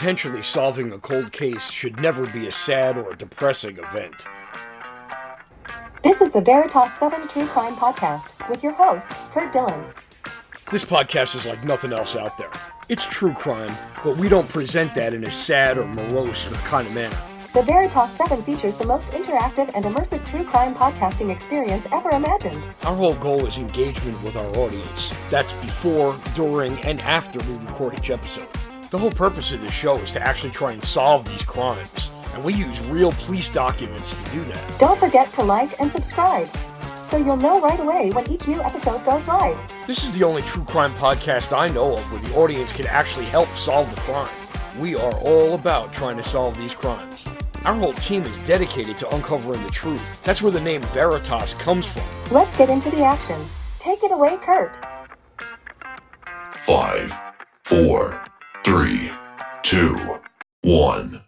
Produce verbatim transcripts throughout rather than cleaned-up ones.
Potentially solving a cold case should never be a sad or depressing event. This is the Veritas seven True Crime Podcast with your host, Kurt Dillon. This podcast is like nothing else out there. It's true crime, but we don't present that in a sad or morose kind of manner. The Veritas seven features the most interactive and immersive true crime podcasting experience ever imagined. Our whole goal is engagement with our audience. That's before, during, and after we record each episode. The whole purpose of this show is to actually try and solve these crimes, and we use real police documents to do that. Don't forget to like and subscribe, so you'll know right away when each new episode goes live. This is the only true crime podcast I know of where the audience can actually help solve the crime. We are all about trying to solve these crimes. Our whole team is dedicated to uncovering the truth. That's where the name Veritas comes from. Let's get into the action. Take it away, Kurt. Five, four, three, two, one.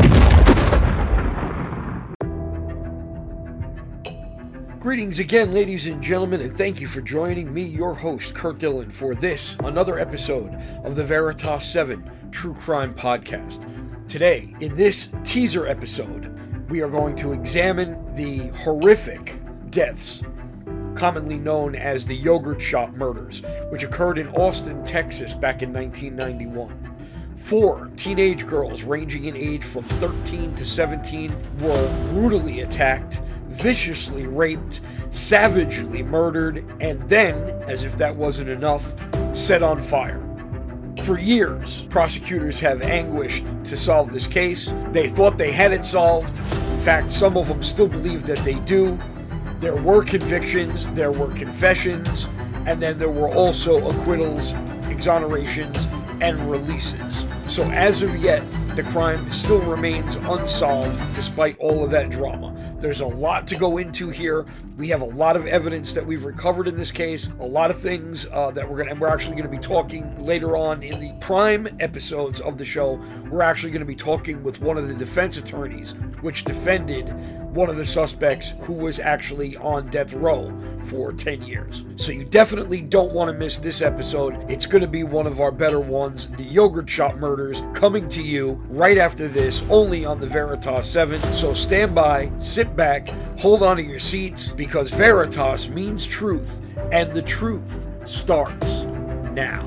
Greetings again, ladies and gentlemen, and thank you for joining me, your host, Kurt Dillon, for this, another episode of the Veritas seven True Crime Podcast. Today, in this teaser episode, we are going to examine the horrific deaths, commonly known as the Yogurt Shop murders, which occurred in Austin, Texas back in nineteen ninety-one. Four teenage girls ranging in age from thirteen to seventeen were brutally attacked, viciously raped, savagely murdered, and then, as if that wasn't enough, set on fire. For years, prosecutors have anguished to solve this case. They thought they had it solved. In fact, some of them still believe that they do. There were convictions, there were confessions, and then there were also acquittals, exonerations, and releases. So as of yet, the crime still remains unsolved despite all of that drama. There's a lot to go into here. We have a lot of evidence that we've recovered in this case, a lot of things uh, that we're going to, and we're actually going to be talking later on in the prime episodes of the show. We're actually going to be talking with one of the defense attorneys, which defended one of the suspects who was actually on death row for ten years. So you definitely don't want to miss this episode. It's going to be one of our better ones, the Yogurt Shop murders, coming to you right after this, only on the Veritas seven. So stand by, sit back, hold on to your seats, because Veritas means truth, and the truth starts now.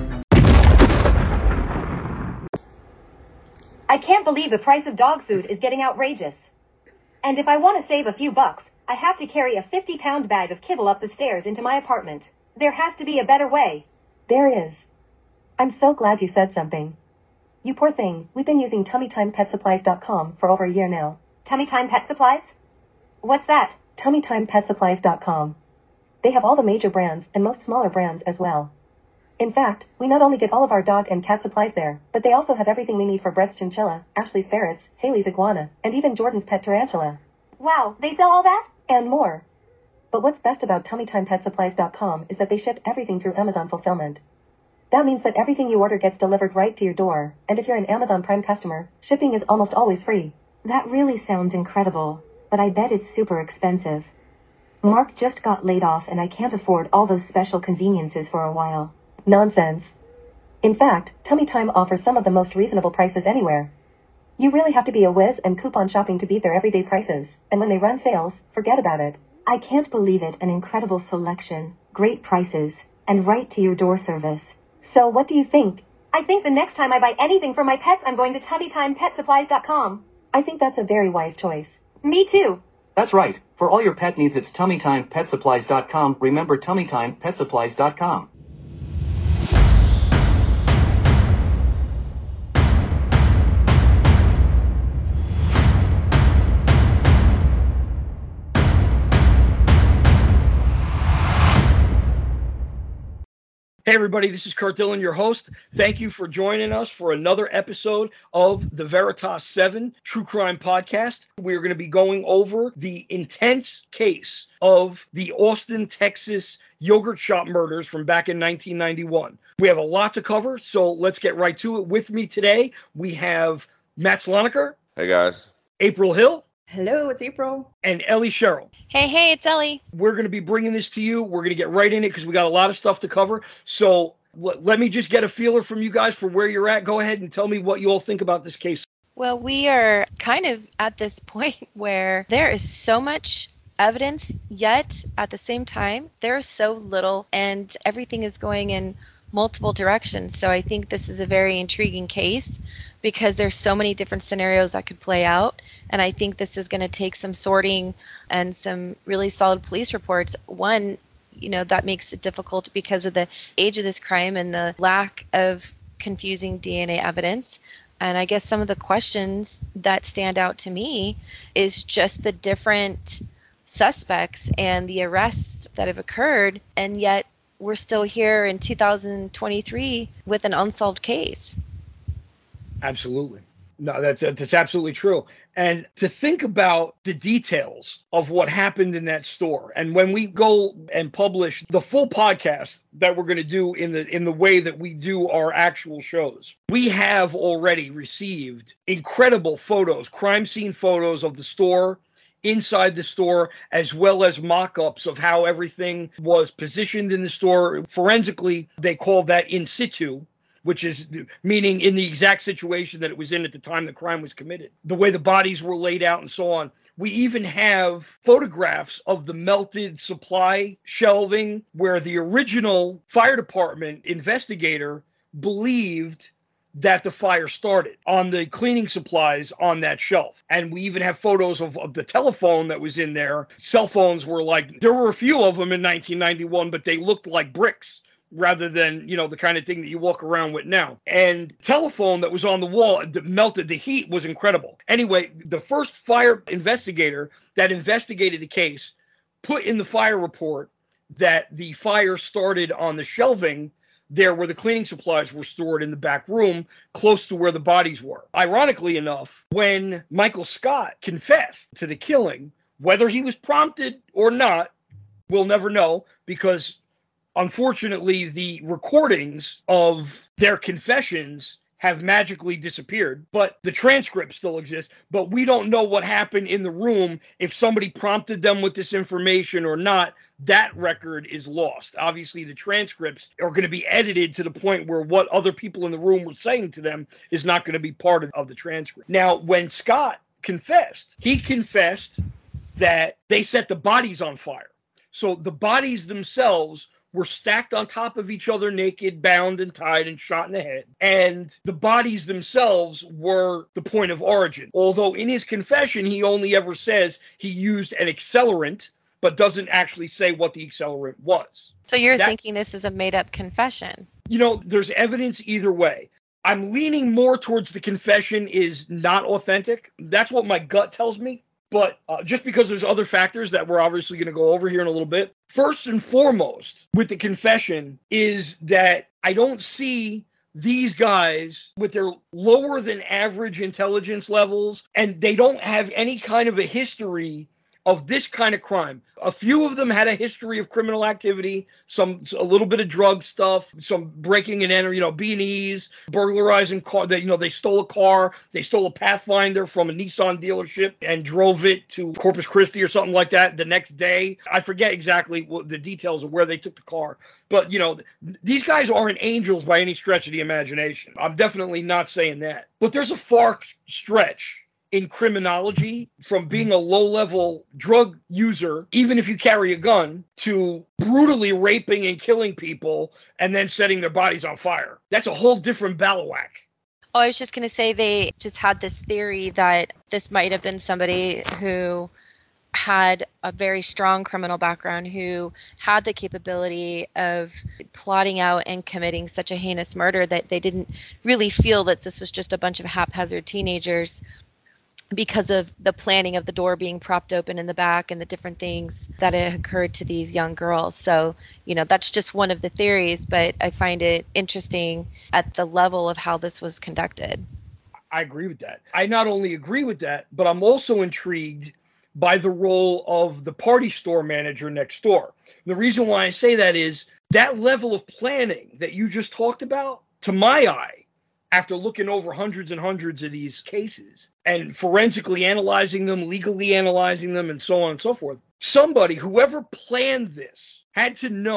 I can't believe the price of dog food is getting outrageous. And if I want to save a few bucks, I have to carry a fifty-pound bag of kibble up the stairs into my apartment. There has to be a better way. There is. I'm so glad you said something. You poor thing, we've been using Tummy Time Pet Supplies dot com for over a year now. Tummy Time Pet Supplies? What's that? Tummy Time Pet Supplies dot com. They have all the major brands and most smaller brands as well. In fact, we not only get all of our dog and cat supplies there, but they also have everything we need for Brett's chinchilla, Ashley's ferrets, Haley's iguana, and even Jordan's pet tarantula. Wow, they sell all that? And more. But what's best about Tummy Time Pet Supplies dot com is that they ship everything through Amazon Fulfillment. That means that everything you order gets delivered right to your door, and if you're an Amazon Prime customer, shipping is almost always free. That really sounds incredible, but I bet it's super expensive. Mark just got laid off and I can't afford all those special conveniences for a while. Nonsense. In fact, Tummy Time offers some of the most reasonable prices anywhere. You really have to be a whiz and coupon shopping to beat their everyday prices, and when they run sales, forget about it. I can't believe it, an incredible selection, great prices, and right to your door service. So what do you think? I think the next time I buy anything for my pets, I'm going to Tummy Time Pet Supplies dot com. I think that's a very wise choice. Me too. That's right. For all your pet needs, it's Tummy Time Pet Supplies dot com. Remember, Tummy Time Pet Supplies dot com. Hey everybody, this is Kurt Dillon, your host. Thank you for joining us for another episode of the Veritas seven True Crime Podcast. We're going to be going over the intense case of the Austin, Texas Yogurt Shop murders from back in nineteen ninety-one. We have a lot to cover, so let's get right to it. With me today, we have Matt Sloniker. Hey guys. April Hill. Hello, it's April. And Ellie Sherrill. Hey, hey, it's Ellie. We're going to be bringing this to you. We're going to get right in it because we got a lot of stuff to cover. So L- let me just get a feeler from you guys for where you're at. Go ahead and tell me what you all think about this case. Well, we are kind of at this point where there is so much evidence, yet at the same time, there is so little, and everything is going in multiple directions. So I think this is a very intriguing case because there's so many different scenarios that could play out. And I think this is going to take some sorting and some really solid police reports. One, you know, that makes it difficult because of the age of this crime and the lack of confusing D N A evidence. And I guess some of the questions that stand out to me is just the different suspects and the arrests that have occurred, and yet we're still here in two thousand twenty-three with an unsolved case. Absolutely. No, that's that's absolutely true. And to think about the details of what happened in that store, and when we go and publish the full podcast that we're going to do in the in the way that we do our actual shows, we have already received incredible photos, crime scene photos of the store, inside the store, as well as mock-ups of how everything was positioned in the store. Forensically, they call that in situ, which is meaning in the exact situation that it was in at the time the crime was committed, the way the bodies were laid out and so on. We even have photographs of the melted supply shelving where the original fire department investigator believed that the fire started on the cleaning supplies on that shelf. And we even have photos of, of the telephone that was in there. Cell phones were like, there were a few of them in nineteen ninety-one, but they looked like bricks rather than, you know, the kind of thing that you walk around with now. And telephone that was on the wall that melted, the heat was incredible. Anyway, the first fire investigator that investigated the case put in the fire report that the fire started on the shelving there where the cleaning supplies were stored in the back room, close to where the bodies were. Ironically enough, when Michael Scott confessed to the killing, whether he was prompted or not, we'll never know, because unfortunately the recordings of their confessions have magically disappeared, but the transcript still exists. But we don't know what happened in the room, if somebody prompted them with this information or not. That record is lost. Obviously, the transcripts are going to be edited to the point where what other people in the room were saying to them is not going to be part of, of the transcript. Now, when Scott confessed, he confessed that they set the bodies on fire. So the bodies themselves were stacked on top of each other, naked, bound and tied and shot in the head. And the bodies themselves were the point of origin. Although in his confession, he only ever says he used an accelerant, but doesn't actually say what the accelerant was. So you're that, thinking this is a made-up confession? You know, there's evidence either way. I'm leaning more towards the confession is not authentic. That's what my gut tells me. But uh, just because there's other factors that we're obviously going to go over here in a little bit. First and foremost with the confession is that I don't see these guys with their lower than average intelligence levels, and they don't have any kind of a history of this kind of crime. A few of them had a history of criminal activity, some a little bit of drug stuff, some breaking and entering, you know, B and E's, burglarizing car. They, you know, they stole a car, they stole a Pathfinder from a Nissan dealership and drove it to Corpus Christi or something like that the next day. I forget exactly what the details of where they took the car, but you know, these guys aren't angels by any stretch of the imagination. I'm definitely not saying that, but there's a far stretch in criminology from being a low-level drug user, even if you carry a gun, to brutally raping and killing people and then setting their bodies on fire. That's a whole different ballawhack. Oh, I was just going to say they just had this theory that this might have been somebody who had a very strong criminal background, who had the capability of plotting out and committing such a heinous murder that they didn't really feel that this was just a bunch of haphazard teenagers, because of the planning of the door being propped open in the back and the different things that had occurred to these young girls. So, you know, that's just one of the theories, but I find it interesting at the level of how this was conducted. I agree with that. I not only agree with that, but I'm also intrigued by the role of the party store manager next door. The reason why I say that is that level of planning that you just talked about, to my eye, after looking over hundreds and hundreds of these cases and forensically analyzing them, legally analyzing them, and so on and so forth, somebody, whoever planned this, had to know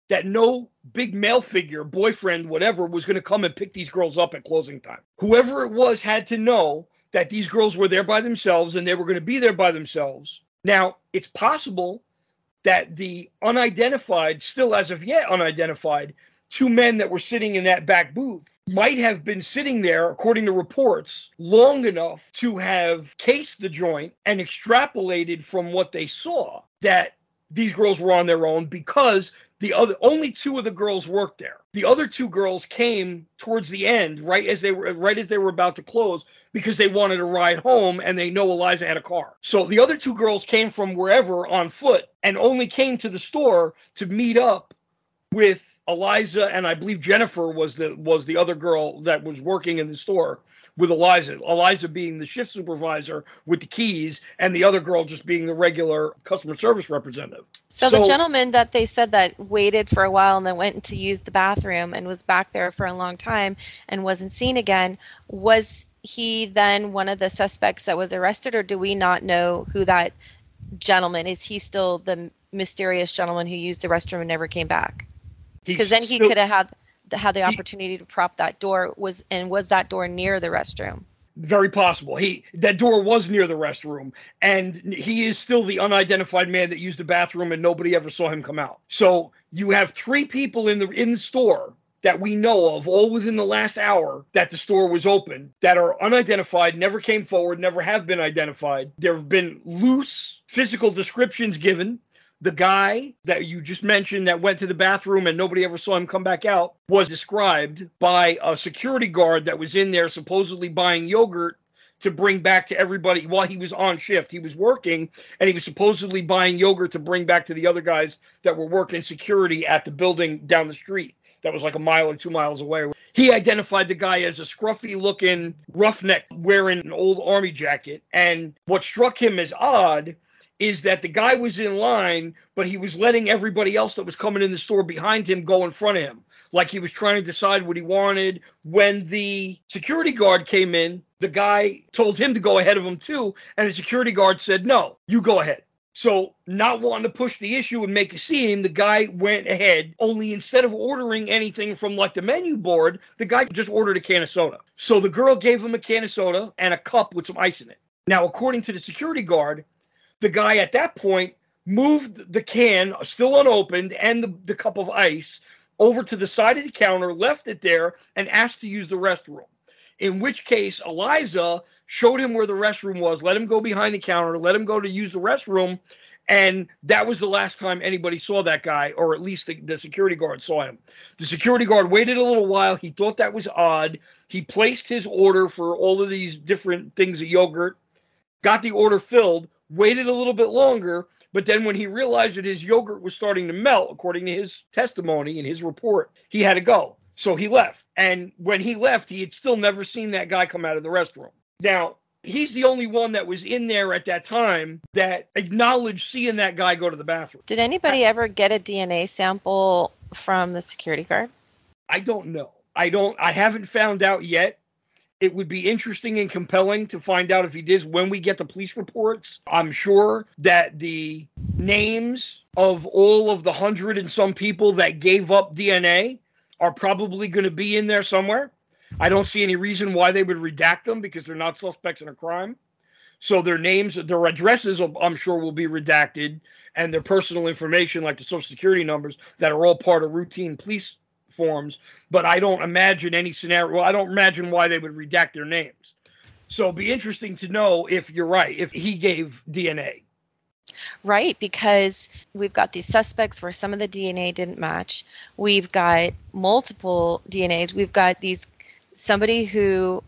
that no big male figure, boyfriend, whatever, was going to come and pick these girls up at closing time. Whoever it was had to know that these girls were there by themselves and they were going to be there by themselves. Now, it's possible that the unidentified, still as of yet unidentified, two men that were sitting in that back booth might have been sitting there, according to reports, long enough to have cased the joint and extrapolated from what they saw that these girls were on their own, because the other only two of the girls worked there. The other two girls came towards the end, right as they were right as they were about to close, because they wanted to ride home and they know Eliza had a car. So the other two girls came from wherever on foot and only came to the store to meet up with Eliza, and I believe Jennifer was the was the other girl that was working in the store with Eliza. Eliza being the shift supervisor with the keys, and the other girl just being the regular customer service representative. So, So the gentleman that they said that waited for a while and then went to use the bathroom and was back there for a long time and wasn't seen again, was he then one of the suspects that was arrested, or do we not know who that gentleman is? He still the mysterious gentleman who used the restroom and never came back? Because then he still- could have had the, had the He- opportunity to prop that door. Was and was that door near the restroom? Very possible. He that door was near the restroom, and he is still the unidentified man that used the bathroom, and nobody ever saw him come out. So you have three people in the in the store that we know of, all within the last hour that the store was open, that are unidentified, never came forward, never have been identified. There have been loose physical descriptions given. The guy that you just mentioned that went to the bathroom and nobody ever saw him come back out was described by a security guard that was in there supposedly buying yogurt to bring back to everybody while he was on shift. He was working, and he was supposedly buying yogurt to bring back to the other guys that were working security at the building down the street. That was like a mile or two miles away. He identified the guy as a scruffy-looking roughneck wearing an old army jacket. And what struck him as odd is that the guy was in line, but he was letting everybody else that was coming in the store behind him go in front of him, like he was trying to decide what he wanted. When the security guard came in, the guy told him to go ahead of him too, and the security guard said, "No, you go ahead." So, not wanting to push the issue and make a scene, the guy went ahead, only instead of ordering anything from like the menu board, the guy just ordered a can of soda. So the girl gave him a can of soda and a cup with some ice in it. Now, according to the security guard, the guy at that point moved the can, still unopened, and the, the cup of ice over to the side of the counter, left it there, and asked to use the restroom. In which case, Eliza showed him where the restroom was, let him go behind the counter, let him go to use the restroom, and that was the last time anybody saw that guy, or at least the, the security guard saw him. The security guard waited a little while. He thought that was odd. He placed his order for all of these different things of yogurt, got the order filled, waited a little bit longer, but then when he realized that his yogurt was starting to melt, according to his testimony and his report, he had to go. So he left. And when he left, he had still never seen that guy come out of the restroom. Now, he's the only one that was in there at that time that acknowledged seeing that guy go to the bathroom. Did anybody ever get a D N A sample from the security guard? I don't know. I don't, I haven't found out yet. It would be interesting and compelling to find out if he did when we get the police reports. I'm sure that the names of all of the hundred and some people that gave up D N A are probably going to be in there somewhere. I don't see any reason why they would redact them, because they're not suspects in a crime. So their names, their addresses, I'm sure, will be redacted, and their personal information, like the social security numbers, that are all part of routine police forms. But I don't imagine any scenario. Well, I don't imagine why they would redact their names. So it'd be interesting to know if you're right, if he gave D N A. Right, because we've got these suspects where some of the D N A didn't match. We've got multiple D N As. We've got these somebody who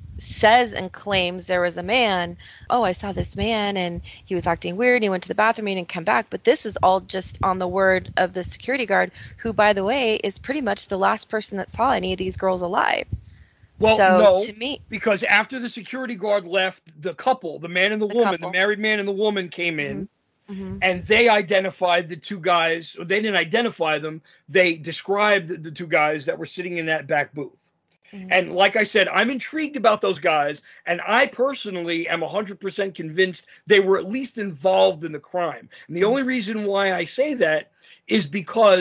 says and claims there was a man. Oh, I saw this man and he was acting weird. And he went to the bathroom and he didn't come back. But this is all just on the word of the security guard, who, by the way, is pretty much the last person that saw any of these girls alive. Well, so, no, to me, because after the security guard left, the couple, the man and the, The woman, couple. the married man and the woman came in, mm-hmm. and they identified the two guys. They didn't identify them. They described the two guys that were sitting in that back booth. Mm-hmm. And like I said, I'm intrigued about those guys, and I personally am one hundred percent convinced they were at least involved in the crime. And the only reason why I say that is because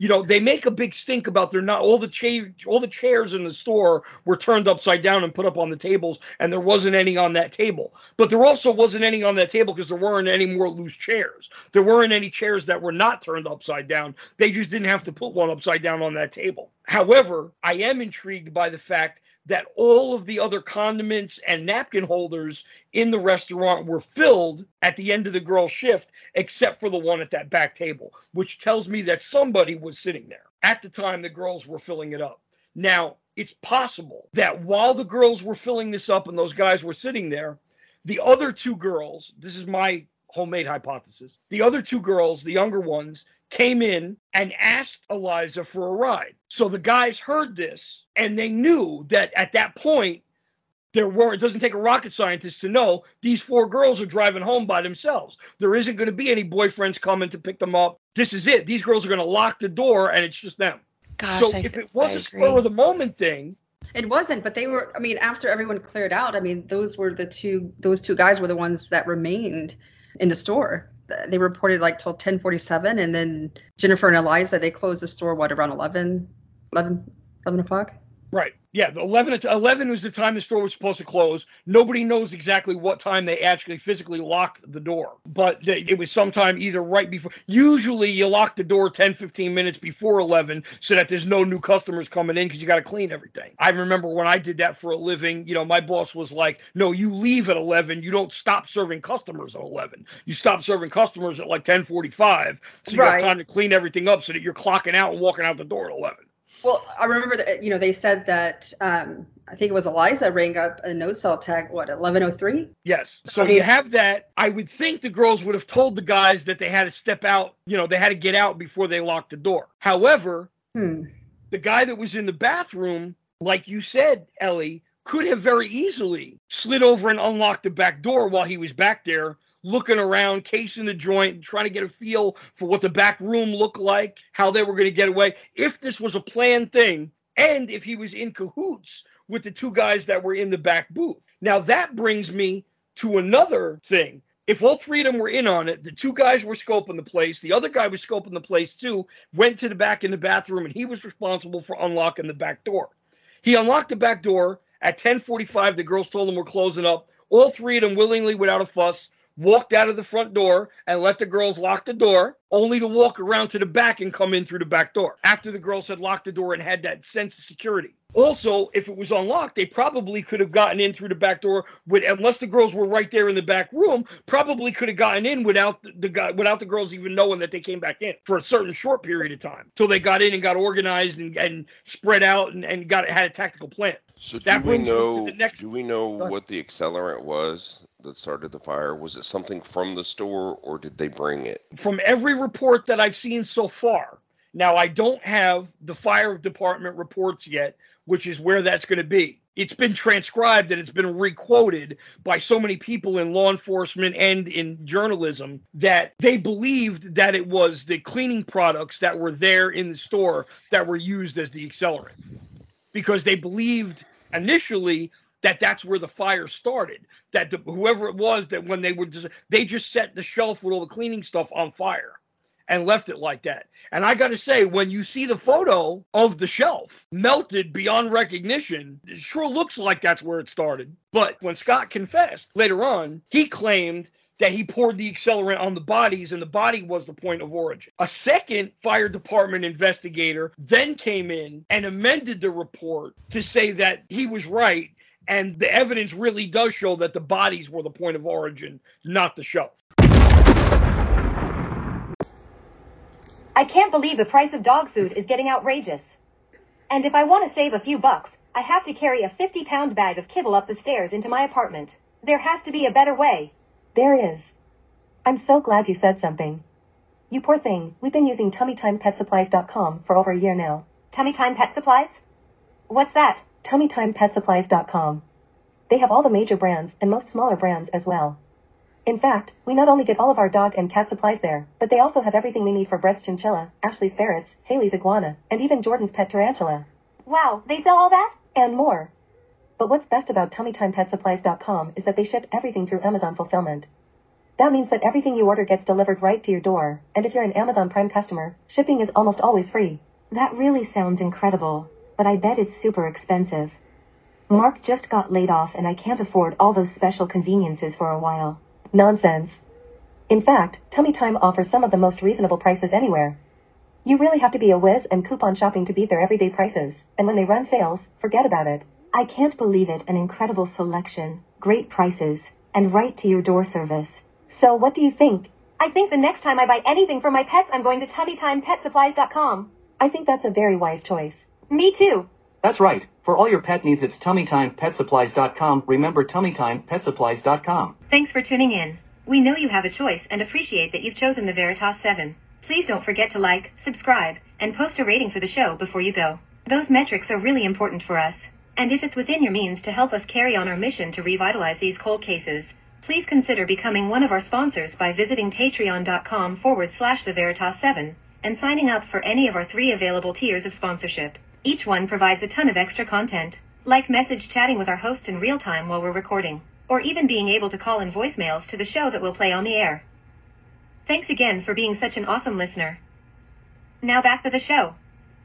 You know, they make a big stink about they're not all the cha- all the chairs in the store were turned upside down and put up on the tables, and there wasn't any on that table. But there also wasn't any on that table because there weren't any more loose chairs. There weren't any chairs that were not turned upside down. They just didn't have to put one upside down on that table. However, I am intrigued by the fact that all of the other condiments and napkin holders in the restaurant were filled at the end of the girl's shift, except for the one at that back table, which tells me that somebody was sitting there at the time the girls were filling it up. Now, it's possible that while the girls were filling this up and those guys were sitting there, the other two girls, this is my homemade hypothesis, the other two girls, the younger ones, came in and asked Eliza for a ride. So the guys heard this, and they knew that at that point, there were, it doesn't take a rocket scientist to know these four girls are driving home by themselves. There isn't going to be any boyfriends coming to pick them up. This is it. These girls are going to lock the door, and it's just them. Gosh, so I, if it was I a spur of the moment thing, it wasn't, but they were, I mean, after everyone cleared out, I mean, those were the two, those two guys were the ones that remained in the store. They reported like till ten forty-seven, and then Jennifer and Eliza, they closed the store, what, around eleven, eleven, eleven o'clock? Right. Yeah, the eleven, eleven was the time the store was supposed to close. Nobody knows exactly what time they actually physically locked the door. But they, it was sometime either right before. Usually you lock the door ten, fifteen minutes before eleven so that there's no new customers coming in because you got to clean everything. I remember when I did that for a living, you know, my boss was like, no, you leave at eleven. You don't stop serving customers at eleven. You stop serving customers at like ten forty-five. So you Right. have time to clean everything up so that you're clocking out and walking out the door at eleven. Well, I remember that, you know, they said that, um, I think it was Eliza rang up a no cell tag, what, eleven oh three? Yes. So I mean- you have that. I would think the girls would have told the guys that they had to step out, you know, they had to get out before they locked the door. However, Hmm. the guy that was in the bathroom, like you said, Ellie, could have very easily slid over and unlocked the back door while he was back there, looking around, casing the joint, trying to get a feel for what the back room looked like, how they were going to get away. If this was a planned thing, and if he was in cahoots with the two guys that were in the back booth. Now, that brings me to another thing. If all three of them were in on it, the two guys were scoping the place, the other guy was scoping the place too, went to the back in the bathroom, and he was responsible for unlocking the back door. He unlocked the back door. At ten forty-five, the girls told him we're closing up. All three of them willingly, without a fuss, walked out of the front door and let the girls lock the door, only to walk around to the back and come in through the back door after the girls had locked the door and had that sense of security. Also, if it was unlocked, they probably could have gotten in through the back door with, unless the girls were right there in the back room, probably could have gotten in without the, the guy, without the girls even knowing that they came back in for a certain short period of time. So they got in and got organized and, and spread out and, and got had a tactical plan. So do That we brings me to know? the next- Do we know Go ahead. what the accelerant was that started the fire? Was it something from the store, or did they bring it? From every report that I've seen so far, now I don't have the fire department reports yet, which is where that's going to be. It's been transcribed and it's been requoted by so many people in law enforcement and in journalism that they believed that it was the cleaning products that were there in the store that were used as the accelerant, because they believed initially that that's where the fire started, that the, whoever it was, that when they would just, they just set the shelf with all the cleaning stuff on fire and left it like that. And I got to say, when you see the photo of the shelf melted beyond recognition, it sure looks like that's where it started. But when Scott confessed later on, he claimed that he poured the accelerant on the bodies and the body was the point of origin. A second fire department investigator then came in and amended the report to say that he was right, and the evidence really does show that the bodies were the point of origin, not the shelf. I can't believe the price of dog food is getting outrageous. And if I want to save a few bucks, I have to carry a fifty pound bag of kibble up the stairs into my apartment. There has to be a better way. There is. I'm so glad you said something. You poor thing, we've been using tummy time pet supplies dot com for over a year now. Tummy Time Pet Supplies? What's that? tummy time pet supplies dot com. They have all the major brands and most smaller brands as well. In fact, we not only get all of our dog and cat supplies there, but they also have everything we need for Brett's chinchilla, Ashley's ferrets, Haley's iguana, and even Jordan's pet tarantula. Wow, they sell all that? And more. But what's best about tummy time pet supplies dot com is that they ship everything through Amazon fulfillment. That means that everything you order gets delivered right to your door, and if you're an Amazon Prime customer, shipping is almost always free. That really sounds incredible, but I bet it's super expensive. Mark just got laid off and I can't afford all those special conveniences for a while. Nonsense. In fact, Tummy Time offers some of the most reasonable prices anywhere. You really have to be a whiz and coupon shopping to beat their everyday prices, and when they run sales, forget about it. I can't believe it, an incredible selection, great prices, and right to your door service. So what do you think? I think the next time I buy anything for my pets, I'm going to tummy time pet supplies dot com. I think that's a very wise choice. Me too. That's right. For all your pet needs, it's tummy time pet supplies dot com. Remember tummy time pet supplies dot com. Thanks for tuning in. We know you have a choice and appreciate that you've chosen the Veritas seven. Please don't forget to like, subscribe, and post a rating for the show before you go. Those metrics are really important for us. And if it's within your means to help us carry on our mission to revitalize these cold cases, please consider becoming one of our sponsors by visiting patreon.com forward slash the Veritas seven and signing up for any of our three available tiers of sponsorship. Each one provides a ton of extra content, like message chatting with our hosts in real time while we're recording, or even being able to call in voicemails to the show that we'll play on the air. Thanks again for being such an awesome listener. Now back to the show.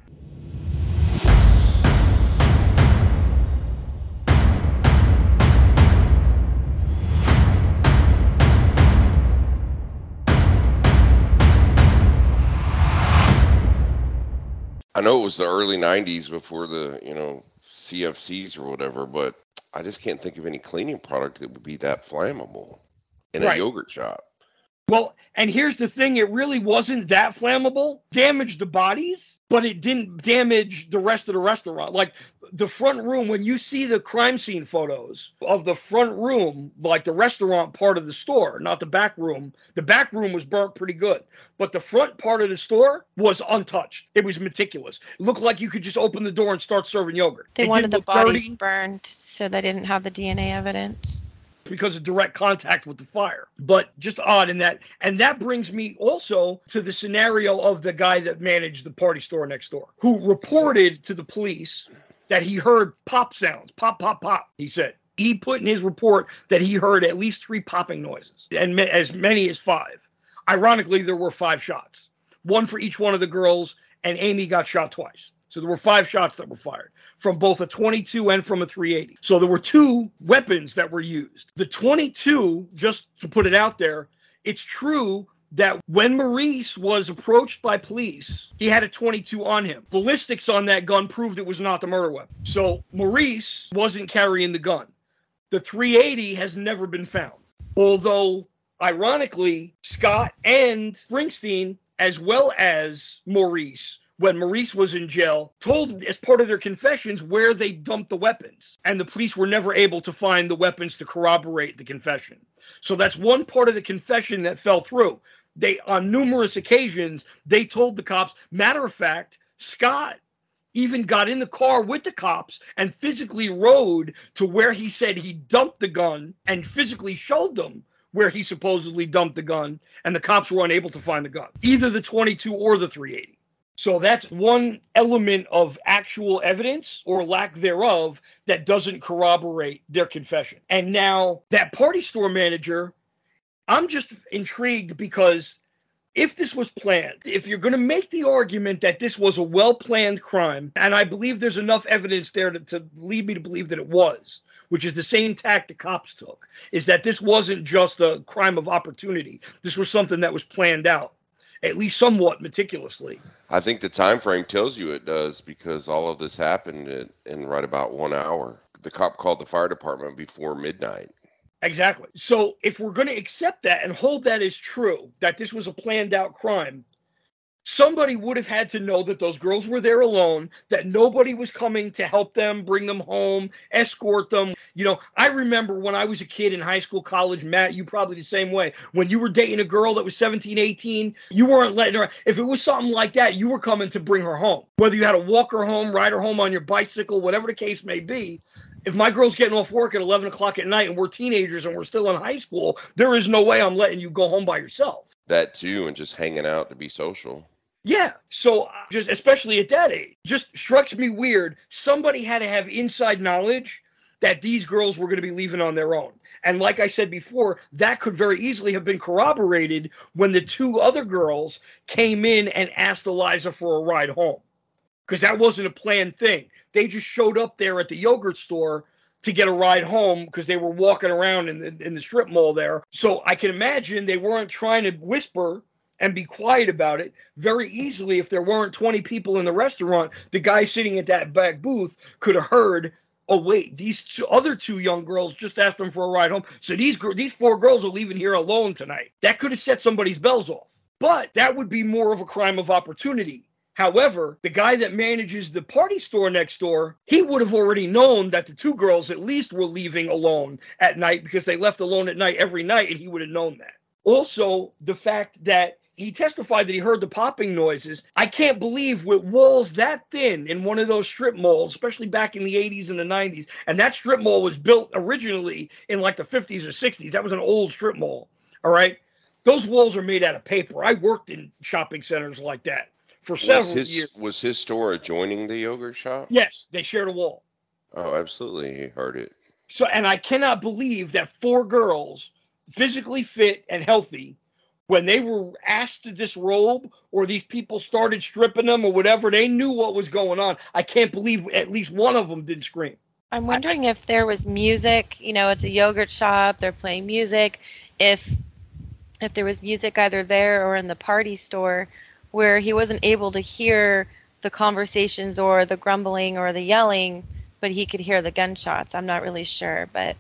I know it was the early nineties before the, you know, C F Cs or whatever, but I just can't think of any cleaning product that would be that flammable in Right. a yogurt shop. Well, and here's the thing, it really wasn't that flammable. Damaged the bodies, but it didn't damage the rest of the restaurant. Like the front room, when you see the crime scene photos of the front room, like the restaurant part of the store, not the back room, the back room was burnt pretty good, but the front part of the store was untouched. It was meticulous. It looked like you could just open the door and start serving yogurt. They It wanted didn't the look bodies dirty burned so they didn't have the D N A evidence. because of direct contact with the fire, but just odd in that. And that brings me also to the scenario of the guy that managed the party store next door, who reported to the police that he heard pop sounds, pop, pop, pop, he said. He put in his report that he heard at least three popping noises, and ma- as many as five. Ironically, there were five shots, one for each one of the girls, and Amy got shot twice. So there were five shots that were fired from both a twenty-two and from a three eighty. So there were two weapons that were used. The twenty-two, just to put it out there, it's true that when Maurice was approached by police, he had a twenty-two on him. Ballistics on that gun proved it was not the murder weapon. So Maurice wasn't carrying the gun. The three eighty has never been found. Although, ironically, Scott and Springsteen, as well as Maurice, when Maurice was in jail, told as part of their confessions where they dumped the weapons. And the police were never able to find the weapons to corroborate the confession. So that's one part of the confession that fell through. They, on numerous occasions, they told the cops, matter of fact, Scott even got in the car with the cops and physically rode to where he said he dumped the gun and physically showed them where he supposedly dumped the gun, and the cops were unable to find the gun, either the twenty-two or the three eighty. So that's one element of actual evidence or lack thereof that doesn't corroborate their confession. And now that party store manager, I'm just intrigued because if this was planned, if you're going to make the argument that this was a well-planned crime, and I believe there's enough evidence there to, to lead me to believe that it was, which is the same tack the cops took, is that this wasn't just a crime of opportunity. This was something that was planned out, at least somewhat meticulously. I think the time frame tells you it does, because all of this happened in, in right about one hour. The cop called the fire department before midnight. Exactly. So if we're going to accept that and hold that as true, that this was a planned out crime, somebody would have had to know that those girls were there alone, that nobody was coming to help them, bring them home, escort them. You know, I remember when I was a kid in high school, college, Matt, you probably the same way. When you were dating a girl that was seventeen, eighteen, you weren't letting her, if it was something like that, you were coming to bring her home. Whether you had to walk her home, ride her home on your bicycle, whatever the case may be. If my girl's getting off work at eleven o'clock at night and we're teenagers and we're still in high school, there is no way I'm letting you go home by yourself. That too, and just hanging out to be social. Yeah, so uh, just especially at that age, just strikes me weird. Somebody had to have inside knowledge that these girls were going to be leaving on their own. And like I said before, that could very easily have been corroborated when the two other girls came in and asked Eliza for a ride home. Because that wasn't a planned thing. They just showed up there at the yogurt store to get a ride home because they were walking around in the, in the strip mall there. So I can imagine they weren't trying to whisper and be quiet about it. Very easily, if there weren't twenty people in the restaurant, the guy sitting at that back booth could have heard, oh, wait, these two, other two young girls just asked them for a ride home. So these these four girls are leaving here alone tonight. That could have set somebody's bells off. But that would be more of a crime of opportunity. However, the guy that manages the party store next door, he would have already known that the two girls at least were leaving alone at night because they left alone at night every night, and he would have known that. Also, the fact that he testified that he heard the popping noises. I can't believe with walls that thin in one of those strip malls, especially back in the eighties and the nineties, and that strip mall was built originally in like the fifties or sixties. That was an old strip mall, all right? Those walls are made out of paper. I worked in shopping centers like that for several was his, years. Was his store adjoining the yogurt shop? Yes, they shared a wall. Oh, absolutely. He heard it. So, and I cannot believe that four girls, physically fit and healthy, when they were asked to disrobe or these people started stripping them or whatever, they knew what was going on. I can't believe at least one of them didn't scream. I'm wondering I, if there was music. You know, it's a yogurt shop. They're playing music. If if there was music either there or in the party store where he wasn't able to hear the conversations or the grumbling or the yelling, but he could hear the gunshots. I'm not really sure, but...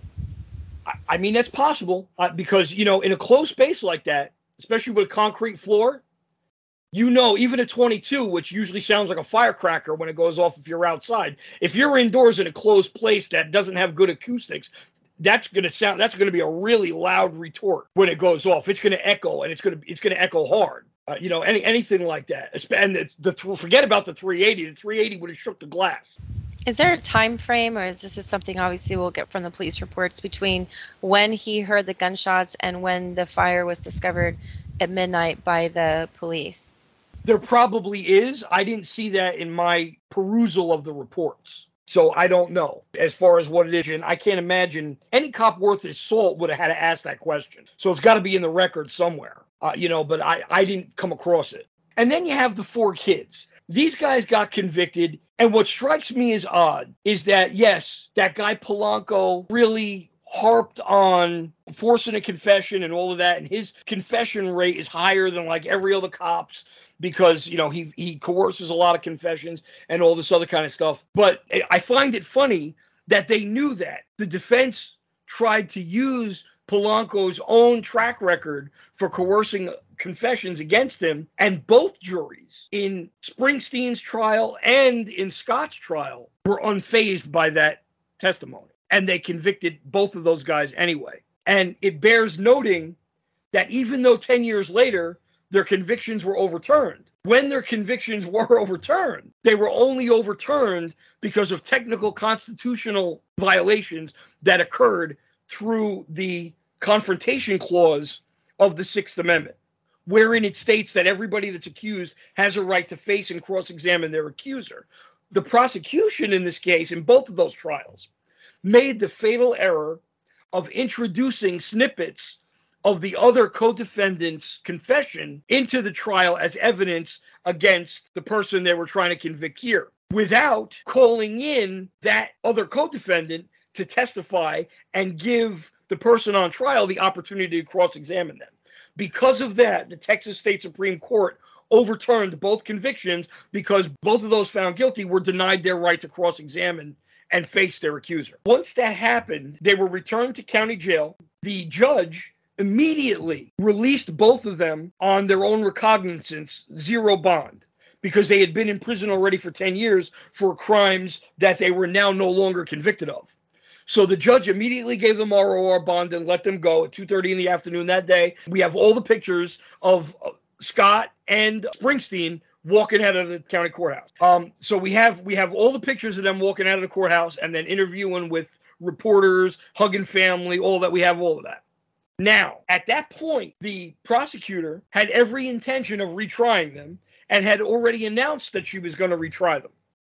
I, I mean, that's possible uh, because, you know, in a closed space like that, especially with a concrete floor, you know, even a twenty-two, which usually sounds like a firecracker when it goes off if you're outside, if you're indoors in a closed place that doesn't have good acoustics, that's going to sound, that's going to be a really loud retort when it goes off. It's going to echo, and it's going to, it's going to echo hard. Uh, you know, any anything like that. And it's the forget about the three eighty. The three eighty would have shook the glass. Is there a time frame, or is this is something obviously we'll get from the police reports, between when he heard the gunshots and when the fire was discovered at midnight by the police? There probably is. I didn't see that in my perusal of the reports. So I don't know as far as what it is. And I can't imagine any cop worth his salt would have had to ask that question. So it's got to be in the record somewhere, uh, you know, but I, I didn't come across it. And then you have the four kids. These guys got convicted. And what strikes me as odd is that, yes, that guy Polanco really harped on forcing a confession and all of that. And his confession rate is higher than like every other cop's because, you know, he, he coerces a lot of confessions and all this other kind of stuff. But I find it funny that they knew that. The defense tried to use Polanco's own track record for coercing confessions against him, and both juries in Springsteen's trial and in Scott's trial were unfazed by that testimony, and they convicted both of those guys anyway. And it bears noting that even though ten years later their convictions were overturned, when their convictions were overturned, they were only overturned because of technical constitutional violations that occurred through the confrontation clause of the Sixth Amendment, wherein it states that everybody that's accused has a right to face and cross-examine their accuser. The prosecution in this case, in both of those trials, made the fatal error of introducing snippets of the other co-defendant's confession into the trial as evidence against the person they were trying to convict here, without calling in that other co-defendant to testify and give the person on trial the opportunity to cross-examine them. Because of that, the Texas State Supreme Court overturned both convictions because both of those found guilty were denied their right to cross-examine and face their accuser. Once that happened, they were returned to county jail. The judge immediately released both of them on their own recognizance, zero bond, because they had been in prison already for ten years for crimes that they were now no longer convicted of. So the judge immediately gave them R O R bond and let them go at two thirty in the afternoon that day. We have all the pictures of Scott and Springsteen walking out of the county courthouse. Um, so we have we have all the pictures of them walking out of the courthouse and then interviewing with reporters, hugging family, all that. We have all of that. Now, at that point, the prosecutor had every intention of retrying them and had already announced that she was going to retry them.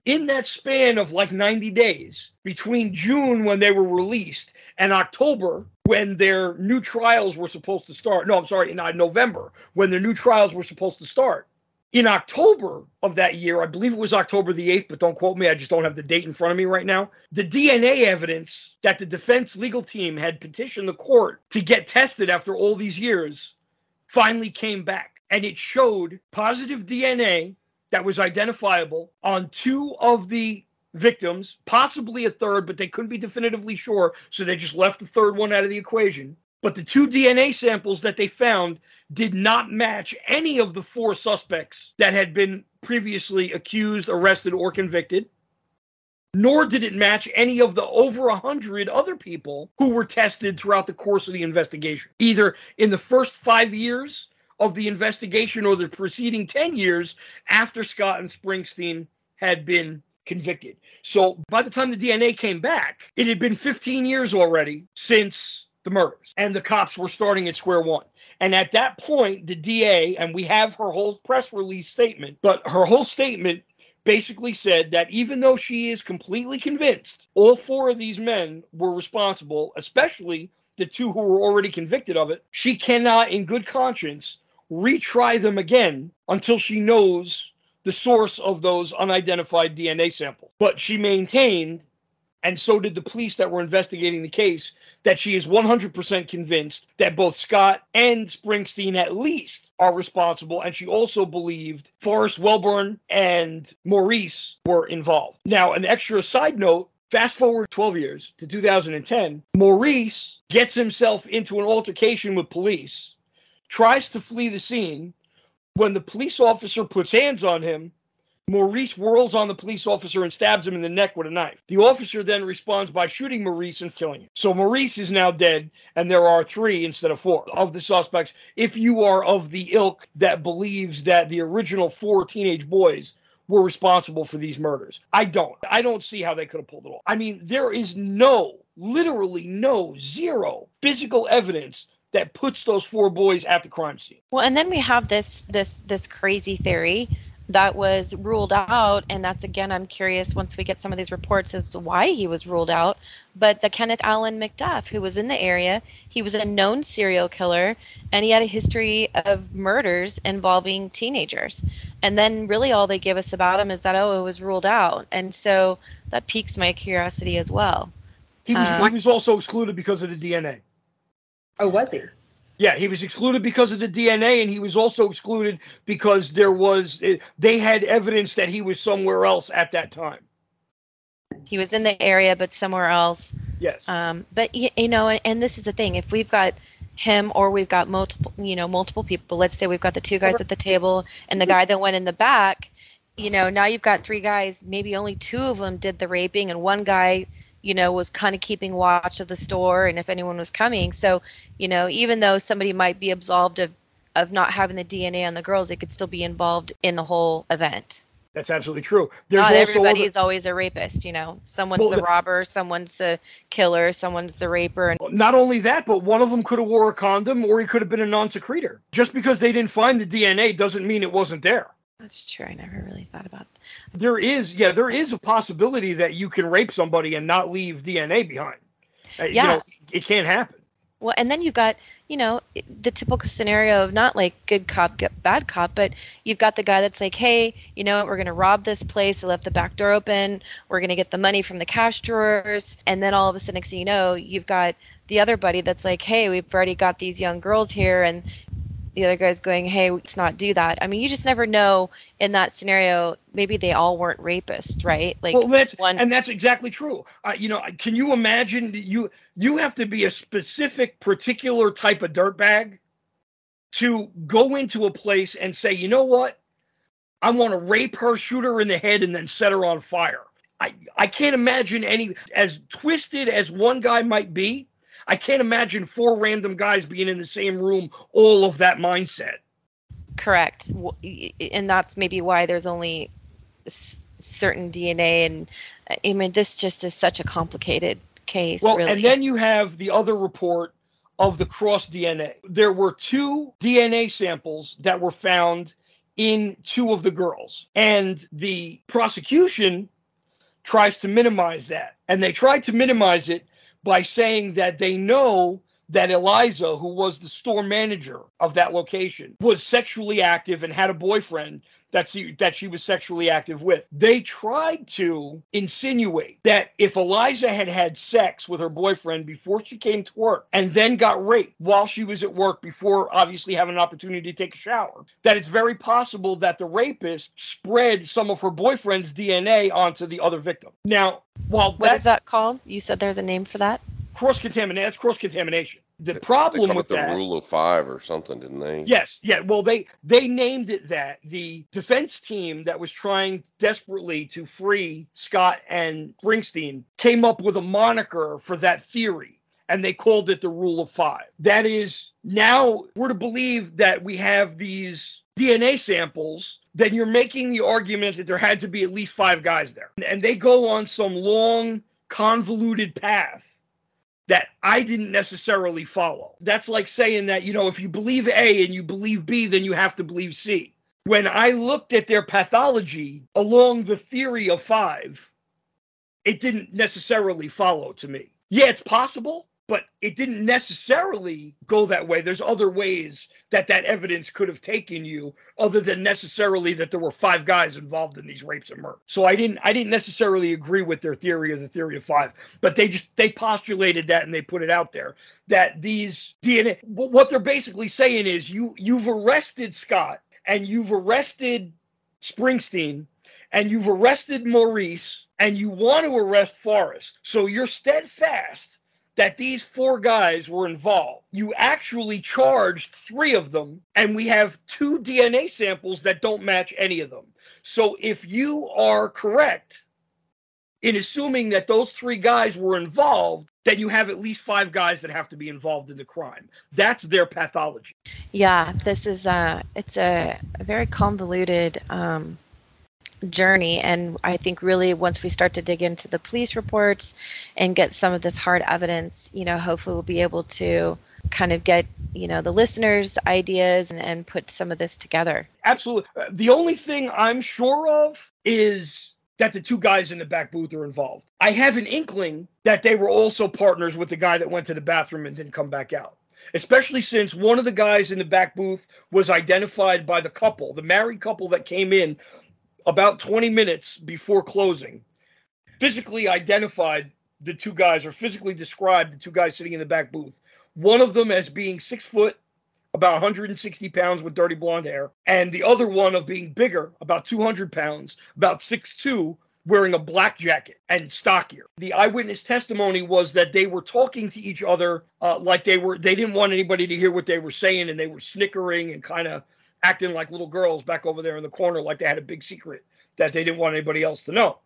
in that span of like ninety days between June when they were released and October when their new trials were supposed to start. No, I'm sorry, in uh, November when their new trials were supposed to start. In October of that year, I believe it was October the eighth, but don't quote me, I just don't have the date in front of me right now. The D N A evidence that the defense legal team had petitioned the court to get tested after all these years finally came back. And it showed positive D N A that was identifiable on two of the victims, possibly a third, but they couldn't be definitively sure, so they just left the third one out of the equation. But the two D N A samples that they found did not match any of the four suspects that had been previously accused, arrested, or convicted, nor did it match any of the over one hundred other people who were tested throughout the course of the investigation, either in the first five years of the investigation or the preceding ten years after Scott and Springsteen had been convicted. So by the time the D N A came back, it had been fifteen years already since the murders, and the cops were starting at square one. And at that point, the D A, and we have her whole press release statement, but her whole statement basically said that even though she is completely convinced all four of these men were responsible, especially the two who were already convicted of it, she cannot, in good conscience, retry them again until she knows the source of those unidentified D N A samples. But she maintained, and so did the police that were investigating the case, that she is one hundred percent convinced that both Scott and Springsteen at least are responsible, and she also believed Forrest Welborn and Maurice were involved. Now, an extra side note, fast forward twelve years to two thousand ten, Maurice gets himself into an altercation with police, tries to flee the scene. When the police officer puts hands on him, Maurice whirls on the police officer and stabs him in the neck with a knife. The officer then responds by shooting Maurice and killing him. So Maurice is now dead, and there are three instead of four of the suspects. If you are of the ilk that believes that the original four teenage boys were responsible for these murders, I don't. I don't see how they could have pulled it off. I mean, there is no, literally no, zero physical evidence that puts those four boys at the crime scene. Well, and then we have this this this crazy theory that was ruled out, and that's, again, I'm curious once we get some of these reports as to why he was ruled out, but the Kenneth Allen McDuff, who was in the area, he was a known serial killer, and he had a history of murders involving teenagers. And then really all they give us about him is that, oh, it was ruled out. And so that piques my curiosity as well. He was, Um, he was also excluded because of the D N A. Oh, was he? Yeah, he was excluded because of the D N A, and he was also excluded because there was, they had evidence that he was somewhere else at that time. He was in the area, but somewhere else. Yes. Um, but, you, you know, and, and this is the thing. If we've got him or we've got multiple, you know, multiple people, let's say we've got the two guys at the table and the guy that went in the back, you know, now you've got three guys, maybe only two of them did the raping, and one guy, you know, was kind of keeping watch of the store and if anyone was coming. So, you know, even though somebody might be absolved of, of not having the D N A on the girls, they could still be involved in the whole event. That's absolutely true. There's Not also everybody other, is always a rapist, you know. Someone's Well, the the- robber, someone's the killer, someone's the raper. And not only that, but one of them could have wore a condom, or he could have been a non-secretor. Just because they didn't find the D N A doesn't mean it wasn't there. that's true. I never really thought about that. There is, yeah, there is a possibility that you can rape somebody and not leave D N A behind. Uh, Yeah. You know, it can't happen. Well, and then you've got, you know, the typical scenario of not like good cop, get bad cop, but you've got the guy that's like, hey, you know what, we're going to rob this place. They left the back door open. We're going to get the money from the cash drawers. And then all of a sudden, next thing you know, you've got the other buddy that's like, hey, we've already got these young girls here. And the other guy's going, hey, let's not do that. I mean, you just never know in that scenario. Maybe they all weren't rapists, right? Like, Well, that's one, and that's exactly true. Uh, you know, can you imagine you you have to be a specific, particular type of dirtbag to go into a place and say, you know what, I want to rape her, shoot her in the head, and then set her on fire. I I can't imagine any, as twisted as one guy might be, I can't imagine four random guys being in the same room, all of that mindset. correct. W- And that's maybe why there's only s- certain D N A. And I mean, this just is such a complicated case. Well, really. and then you have the other report of the cross D N A. There were two D N A samples that were found in two of the girls. And the prosecution tries to minimize that. And they tried to minimize it by saying that they know that Eliza, who was the store manager of that location, was sexually active and had a boyfriend that she, that she was sexually active with. They tried to insinuate that if Eliza had had sex with her boyfriend before she came to work and then got raped while she was at work before obviously having an opportunity to take a shower, that it's very possible that the rapist spread some of her boyfriend's D N A onto the other victim. Now, while What that's is that called? You said there's a name for that? cross-contamination, that's cross-contamination. The They- problem they come with the that, rule of five or something, didn't they? yes, yeah, well, they they named it that. The defense team that was trying desperately to free Scott and Springsteen came up with a moniker for that theory, and they called it the rule of five. That is, now we're to believe that we have these D N A samples, then you're making the argument that there had to be at least five guys there. And they go on some long, convoluted path that I didn't necessarily follow. That's like saying that, you know, if you believe A and you believe B, then you have to believe C. When I looked at their pathology along the theory of five, it didn't necessarily follow to me. Yeah, it's possible, but it didn't necessarily go that way. There's other ways that that evidence could have taken you other than necessarily that there were five guys involved in these rapes and murders. So I didn't I didn't necessarily agree with their theory of the theory of five, but they just they postulated that and they put it out there that these D N A, what they're basically saying is you you've arrested Scott and you've arrested Springsteen and you've arrested Maurice and you want to arrest Forrest. So you're steadfast that these four guys were involved. You actually charged three of them, and we have two D N A samples that don't match any of them. So if you are correct in assuming that those three guys were involved, then you have at least five guys that have to be involved in the crime. That's their pathology. Yeah, this is uh it's a, a very convoluted um journey, and I think really once we start to dig into the police reports and get some of this hard evidence, you know, hopefully we'll be able to kind of get, you know, the listeners' ideas and, and put some of this together. Absolutely. Uh, The only thing I'm sure of is that the two guys in the back booth are involved. I have an inkling that they were also partners with the guy that went to the bathroom and didn't come back out, especially since one of the guys in the back booth was identified by the couple, the married couple that came in about twenty minutes before closing, physically identified the two guys, or physically described the two guys sitting in the back booth. One of them as being six foot, about one hundred sixty pounds with dirty blonde hair, and the other one of being bigger, about two hundred pounds, about six two, wearing a black jacket and stockier. The eyewitness testimony was that they were talking to each other uh, like they were, they didn't want anybody to hear what they were saying, and they were snickering and kind of acting like little girls back over there in the corner, like they had a big secret that they didn't want anybody else to know.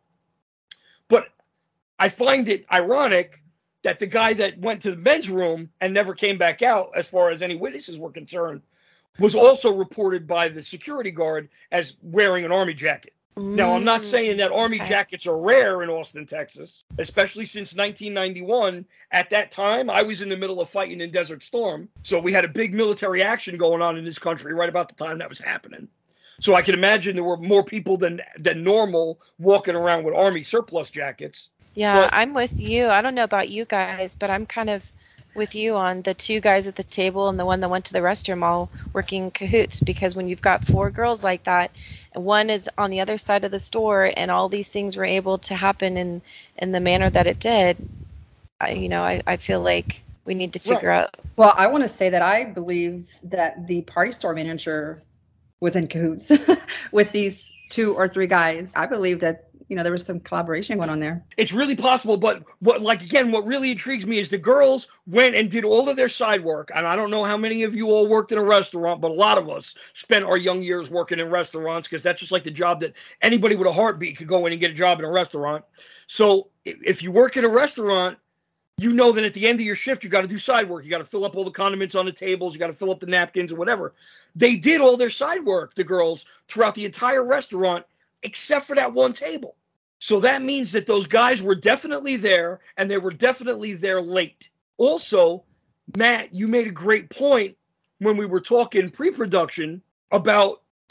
But I find it ironic that the guy that went to the men's room and never came back out, as far as any witnesses were concerned, was also reported by the security guard as wearing an army jacket. Now, I'm not saying that army okay. jackets are rare in Austin, Texas, especially since nineteen ninety-one. At that time, I was in the middle of fighting in Desert Storm. So we had a big military action going on in this country right about the time that was happening. So I can imagine there were more people than than normal walking around with army surplus jackets. Yeah, But- I'm with you. I don't know about you guys, but I'm kind of with you on the two guys at the table and the one that went to the restroom all working cahoots, because when you've got four girls like that, and one is on the other side of the store, and all these things were able to happen in, in the manner that it did, I, you know, I, I feel like we need to figure Right. out. Well, I want to say that I believe that the party store manager was in cahoots with these two or three guys. I believe that, you know, there was some collaboration going on there. It's really possible, but what, like, again, what really intrigues me is the girls went and did all of their side work. And I don't know how many of you all worked in a restaurant, but a lot of us spent our young years working in restaurants, because that's just like the job that anybody with a heartbeat could go in and get a job in a restaurant. So if if you work in a restaurant, you know that at the end of your shift, you got to do side work. You got to fill up all the condiments on the tables. You got to fill up the napkins or whatever. They did all their side work, the girls, throughout the entire restaurant, except for that one table. So that means that those guys were definitely there, and they were definitely there late. Also, Matt, you made a great point when we were talking pre-production about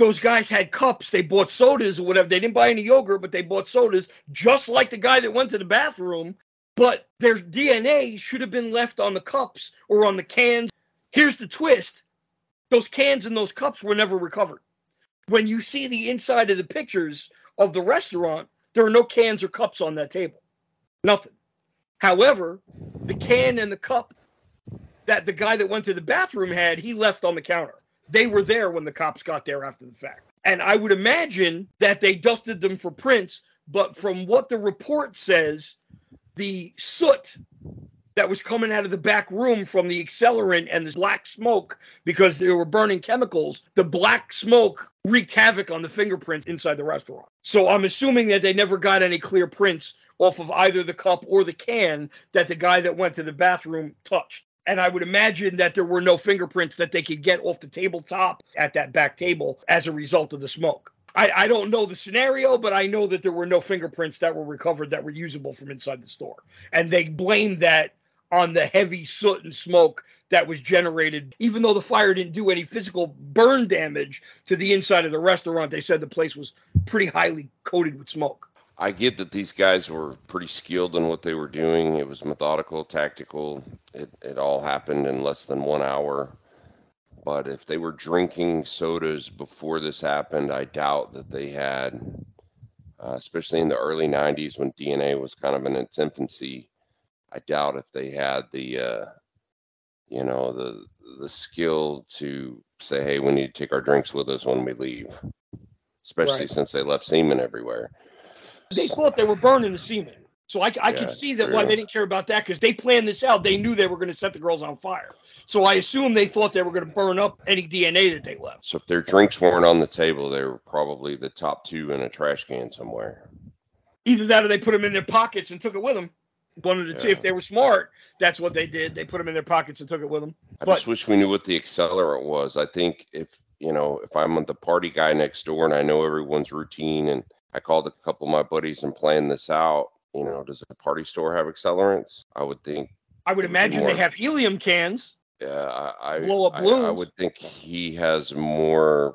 those guys had cups. They bought sodas or whatever. They didn't buy any yogurt, but they bought sodas, just like the guy that went to the bathroom. But their D N A should have been left on the cups or on the cans. Here's the twist. Those cans and those cups were never recovered. When you see the inside of the pictures of the restaurant, there are no cans or cups on that table. Nothing. However, the can and the cup that the guy that went to the bathroom had, he left on the counter. They were there when the cops got there after the fact. And I would imagine that they dusted them for prints, but from what the report says, the soot that was coming out of the back room from the accelerant and the black smoke, because they were burning chemicals, the black smoke wreaked havoc on the fingerprints inside the restaurant. So I'm assuming that they never got any clear prints off of either the cup or the can that the guy that went to the bathroom touched. And I would imagine that there were no fingerprints that they could get off the tabletop at that back table as a result of the smoke. I, I don't know the scenario, but I know that there were no fingerprints that were recovered that were usable from inside the store. And they blamed that on the heavy soot and smoke that was generated. Even though the fire didn't do any physical burn damage to the inside of the restaurant, they said the place was pretty highly coated with smoke. I get that these guys were pretty skilled in what they were doing. It was methodical, tactical. It, it all happened in less than one hour. But if they were drinking sodas before this happened, I doubt that they had, uh, especially in the early nineties when D N A was kind of in its infancy, I doubt if they had the, uh, you know, the the skill to say, hey, we need to take our drinks with us when we leave, especially right. since they left semen everywhere. They thought they were burning the semen. So I, I yeah, can see that true. why they didn't care about that, because they planned this out. They knew they were going to set the girls on fire. So I assume they thought they were going to burn up any D N A that they left. So if their drinks weren't on the table, they were probably the top two in a trash can somewhere. Either that or they put them in their pockets and took it with them. One of the yeah. two. If they were smart, that's what they did. They put them in their pockets and took it with them. I but, just wish we knew what the accelerant was. I think if, you know, if I'm the party guy next door and I know everyone's routine and I called a couple of my buddies and planned this out, you know, does a party store have accelerants? I would think. I would imagine more, they have helium cans. Yeah, I, I, blow up balloons. I, I would think he has more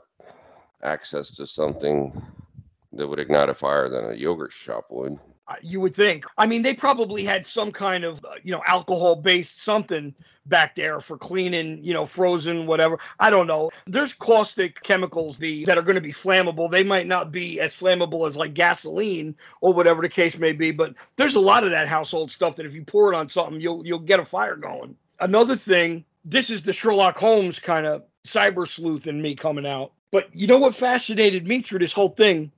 access to something that would ignite a fire than a yogurt shop would. You would think. I mean, they probably had some kind of, uh, you know, alcohol-based something back there for cleaning, you know, frozen, whatever. I don't know. There's caustic chemicals the, that are going to be flammable. They might not be as flammable as like gasoline or whatever the case may be, but there's a lot of that household stuff that if you pour it on something, you'll you'll get a fire going. Another thing, this is the Sherlock Holmes kind of cyber sleuth in me coming out. But you know what fascinated me through this whole thing?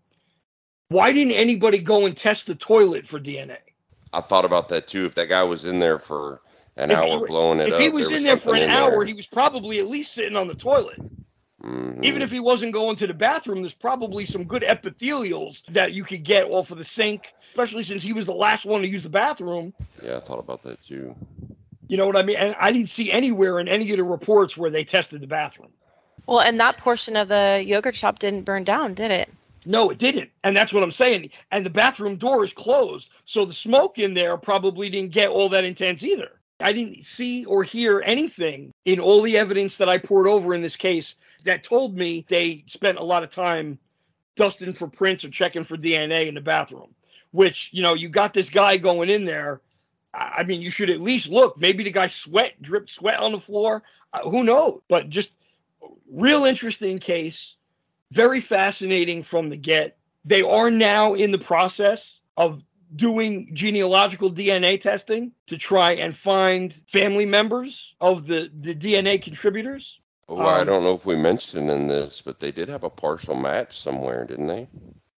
Why didn't anybody go and test the toilet for D N A? I thought about that too. If that guy was in there for an if hour he, blowing it if up. If he was there in was there for an in hour, there. he was probably at least sitting on the toilet. Mm-hmm. Even if he wasn't going to the bathroom, there's probably some good epithelials that you could get off of the sink, especially since he was the last one to use the bathroom. Yeah, I thought about that too. You know what I mean? And I didn't see anywhere in any of the reports where they tested the bathroom. Well, and that portion of the yogurt shop didn't burn down, did it? No, it didn't. And that's what I'm saying. And the bathroom door is closed. So the smoke in there probably didn't get all that intense either. I didn't see or hear anything in all the evidence that I poured over in this case that told me they spent a lot of time dusting for prints or checking for D N A in the bathroom, which, you know, you got this guy going in there. I mean, you should at least look. Maybe the guy sweat, dripped sweat on the floor. Uh, who knows? But just real interesting case. Very fascinating from the get. They are now in the process of doing genealogical D N A testing to try and find family members of the, the D N A contributors. Oh, um, I don't know if we mentioned in this, but they did have a partial match somewhere, didn't they?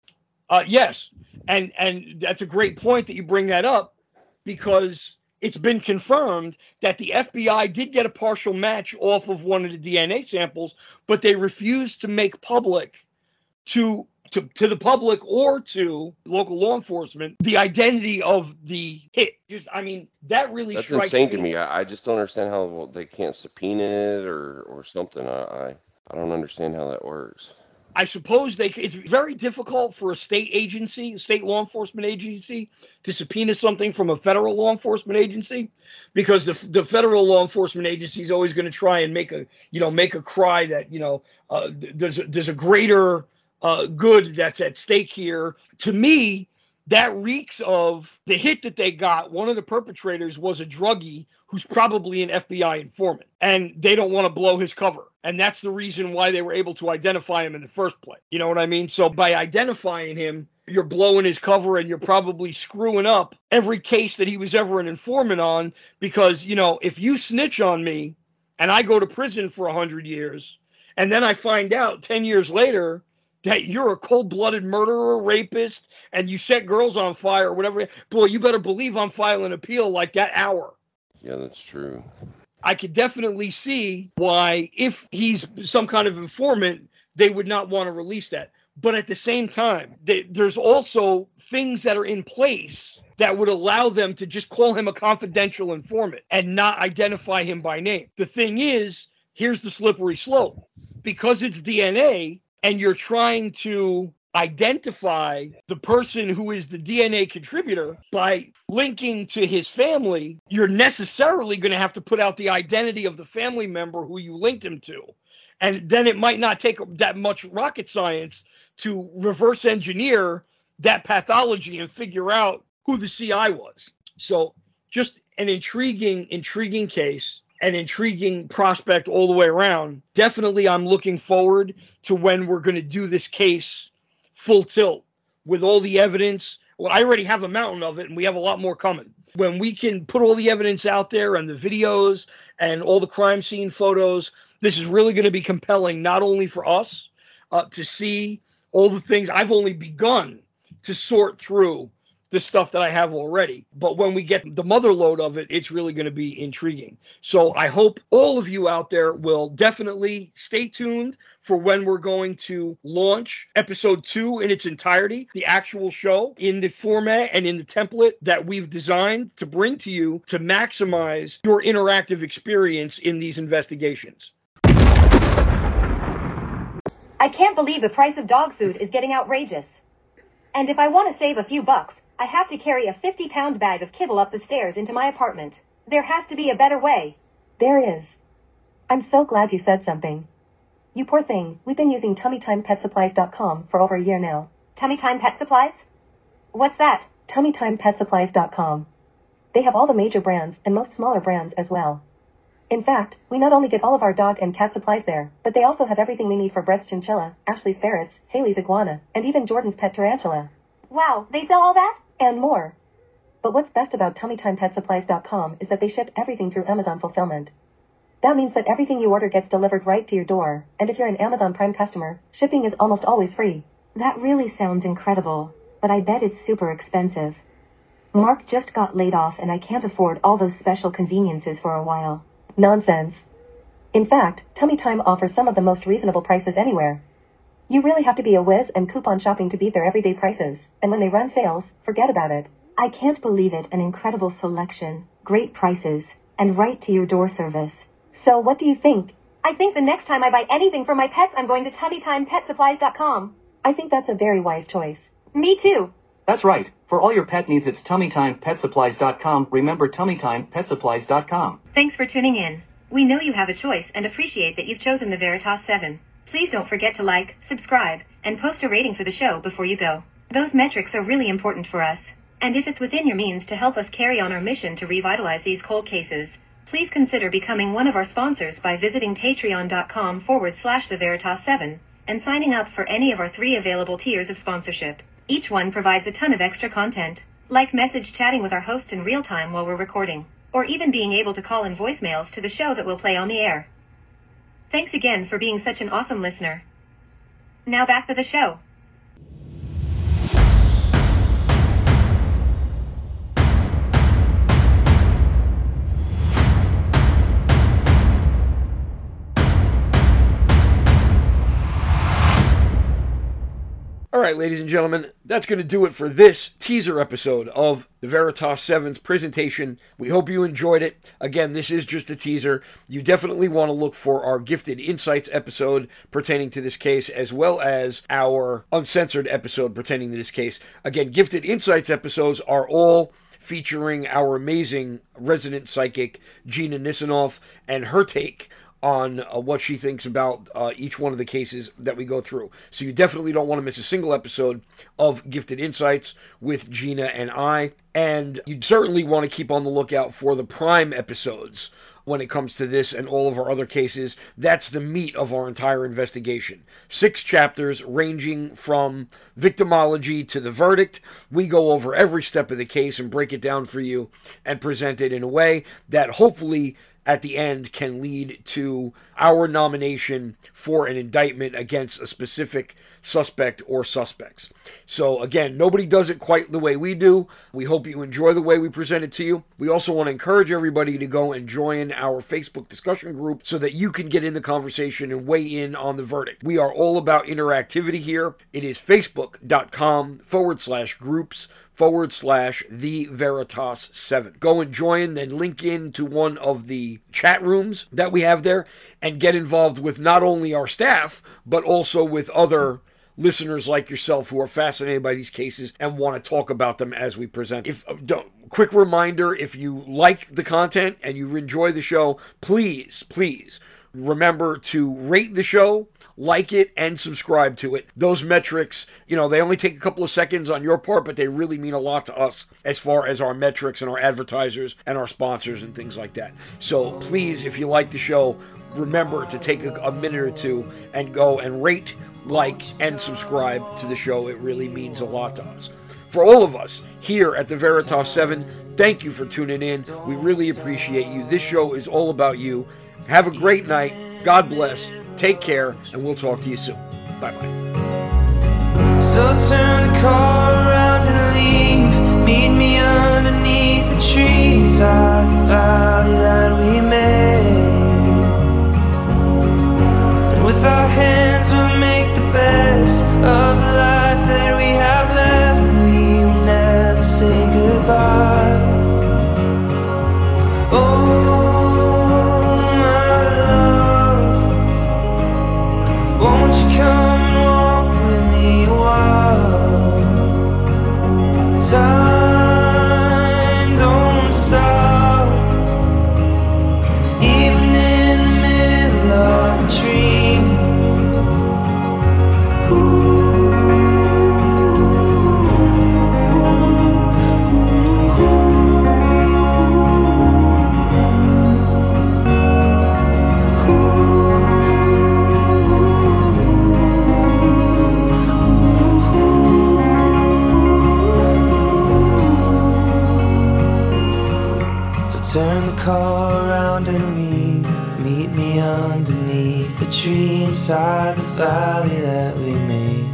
Uh, yes. And, and that's a great point that you bring that up, because it's been confirmed that the F B I did get a partial match off of one of the D N A samples, but they refused to make public to, to, to the public or to local law enforcement the identity of the hit. Just, I mean, that really That's strikes insane me. to me. I, I just don't understand how well, they can't subpoena it or, or something. I, I I don't understand how that works. I suppose they. It's very difficult for a state agency, a state law enforcement agency, to subpoena something from a federal law enforcement agency, because the the federal law enforcement agency is always going to try and make a you know make a cry that you know uh, there's a, there's a greater uh, good that's at stake here. To me, that reeks of the hit that they got. One of the perpetrators was a druggie who's probably an F B I informant, and they don't want to blow his cover. And that's the reason why they were able to identify him in the first place. You know what I mean? So by identifying him, you're blowing his cover and you're probably screwing up every case that he was ever an informant on, because, you know, if you snitch on me and I go to prison for one hundred years, and then I find out ten years later that you're a cold-blooded murderer, rapist, and you set girls on fire or whatever, boy, you better believe I'm filing an appeal like that hour. Yeah, that's true. I could definitely see why, if he's some kind of informant, they would not want to release that. But at the same time, they, there's also things that are in place that would allow them to just call him a confidential informant and not identify him by name. The thing is, here's the slippery slope. Because it's D N A, and you're trying to identify the person who is the D N A contributor by linking to his family, you're necessarily going to have to put out the identity of the family member who you linked him to. And then it might not take that much rocket science to reverse engineer that pathology and figure out who the C I was. So just an intriguing, intriguing case. An intriguing prospect all the way around. Definitely, I'm looking forward to when we're going to do this case full tilt with all the evidence. Well, I already have a mountain of it, and we have a lot more coming. When we can put all the evidence out there and the videos and all the crime scene photos, this is really going to be compelling, not only for us uh, to see all the things. I've only begun to sort through the stuff that I have already. But when we get the mother load of it, it's really going to be intriguing. So I hope all of you out there will definitely stay tuned for when we're going to launch episode two in its entirety, the actual show in the format and in the template that we've designed to bring to you to maximize your interactive experience in these investigations. I can't believe the price of dog food is getting outrageous. And if I want to save a few bucks, I have to carry a fifty pound bag of kibble up the stairs into my apartment. There has to be a better way. There is. I'm so glad you said something. You poor thing, we've been using Tummy Time Pet Supplies dot com for over a year now. Tummy Time Pet Supplies? What's that? Tummy Time Pet Supplies dot com. They have all the major brands and most smaller brands as well. In fact, we not only get all of our dog and cat supplies there, but they also have everything we need for Brett's chinchilla, Ashley's ferrets, Haley's iguana, and even Jordan's pet tarantula. Wow, they sell all that? And more. But what's best about Tummy Time Pet Supplies dot com is that they ship everything through Amazon fulfillment. That means that everything you order gets delivered right to your door, and if you're an Amazon Prime customer, shipping is almost always free. That really sounds incredible, but I bet it's super expensive. Mark just got laid off and I can't afford all those special conveniences for a while. Nonsense. In fact, Tummy Time offers some of the most reasonable prices anywhere. You really have to be a whiz and coupon shopping to beat their everyday prices, and when they run sales, forget about it. I can't believe it, an incredible selection, great prices, and right to your door service. So what do you think? I think the next time I buy anything for my pets, I'm going to Tummy Time Pet Supplies dot com. I think that's a very wise choice. Me too. That's right. For all your pet needs, it's Tummy Time Pet Supplies dot com. Remember, Tummy Time Pet Supplies dot com. Thanks for tuning in. We know you have a choice and appreciate that you've chosen the Veritas seven. Please don't forget to like, subscribe, and post a rating for the show before you go. Those metrics are really important for us. And if it's within your means to help us carry on our mission to revitalize these cold cases, please consider becoming one of our sponsors by visiting patreon.com forward slash the Veritas seven and signing up for any of our three available tiers of sponsorship. Each one provides a ton of extra content, like message chatting with our hosts in real time while we're recording, or even being able to call in voicemails to the show that will play on the air. Thanks again for being such an awesome listener. Now back to the show. All All right, ladies and gentlemen, that's going to do it for this teaser episode of the Veritas seven's presentation. We hope you enjoyed it. Again, this is just a teaser. You definitely want to look for our Gifted Insights episode pertaining to this case, as well as our Uncensored episode pertaining to this case. Again, Gifted Insights episodes are all featuring our amazing resident psychic, Gina Nisanoff, and her take on uh, what she thinks about uh, each one of the cases that we go through. So you definitely don't want to miss a single episode of Gifted Insights with Gina and I. And you certainly want to keep on the lookout for the Prime episodes when it comes to this and all of our other cases. That's the meat of our entire investigation. Six chapters ranging from victimology to the verdict. We go over every step of the case and break it down for you and present it in a way that hopefully at the end can lead to our nomination for an indictment against a specific suspect or suspects. So again, nobody does it quite the way we do. We hope you enjoy the way we present it to you. We also want to encourage everybody to go and join our Facebook discussion group so that you can get in the conversation and weigh in on the verdict. We are all about interactivity here. It is facebook.com forward slash groups forward slash the Veritas seven. Go and join, then link in to one of the chat rooms that we have there and get involved with not only our staff, but also with other listeners like yourself who are fascinated by these cases and want to talk about them as we present. If uh, don't, quick reminder, if you like the content and you enjoy the show, please, please remember to rate the show, like it, and subscribe to it. Those metrics, you know, they only take a couple of seconds on your part, but they really mean a lot to us as far as our metrics and our advertisers and our sponsors and things like that. So please, if you like the show, remember to take a, a minute or two and go and rate, like, and subscribe to the show. It really means a lot to us. For all of us here at the Veritas seven, thank you for tuning in. We really appreciate you. This show is all about you. Have a great night. God bless. Take care, and we'll talk to you soon. Bye-bye. So turn the car around and leave. Meet me underneath the tree inside the valley that we made. And with our hands we'll make the best of the life that we have left, and we will never say goodbye. Oh, won't you come and walk with me a while? Time don't stop, even in the middle of a dream. Ooh. Turn the car around and leave. Meet me underneath the tree inside the valley that we made.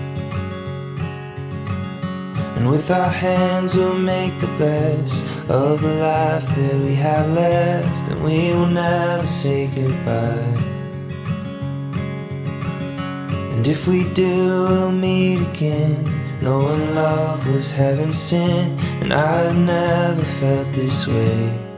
And with our hands we'll make the best of the life that we have left, and we will never say goodbye. And if we do, we'll meet again, knowing love was heaven sent, and I've never felt this way.